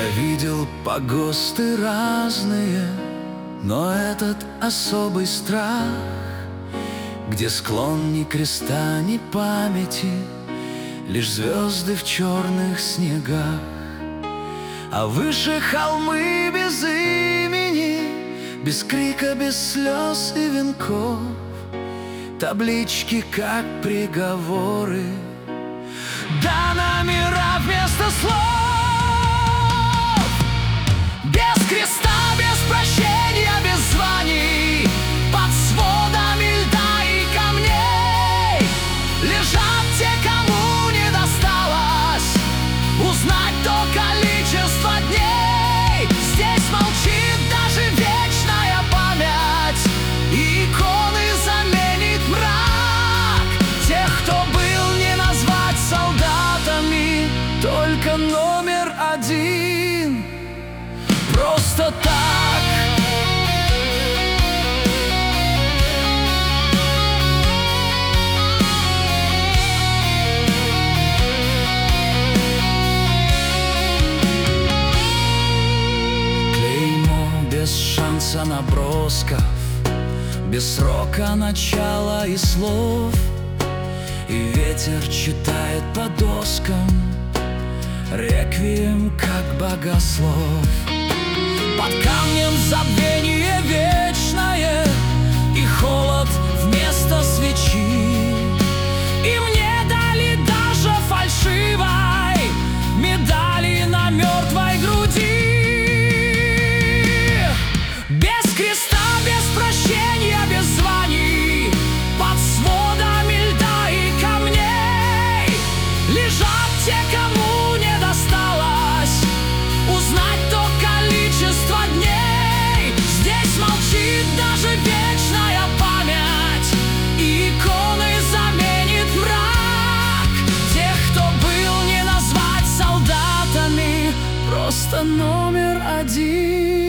Я видел погосты разные, но этот особый страх, где склон ни креста, ни памяти, лишь звезды в черных снегах. А выше холмы без имени, без крика, без слез и венков, таблички, как приговоры, да номера вместо слов. Без креста, без прощения, без званий, под сводами льда и камней лежат те, кому не досталось узнать то количество дней. Здесь молчит даже вечная память, и иконы заменит мрак. Тех, кто был, не назвать солдатами, только номер один. Просто так. Клеймо без шанса набросков, без срока начала и слов, и ветер читает по доскам реквием, как богослов. Под камнем забвение вечное и холод вместо свечи, и мне дали даже фальшивой медали на мертвой груди. Без креста, без прощения, без званий, под сводами льда и камней лежат те, кому не досталось узнать то количество дней. Здесь молчит даже вечная память, и иконы заменит мрак. Тех, кто был, не назвать солдатами, просто номер один.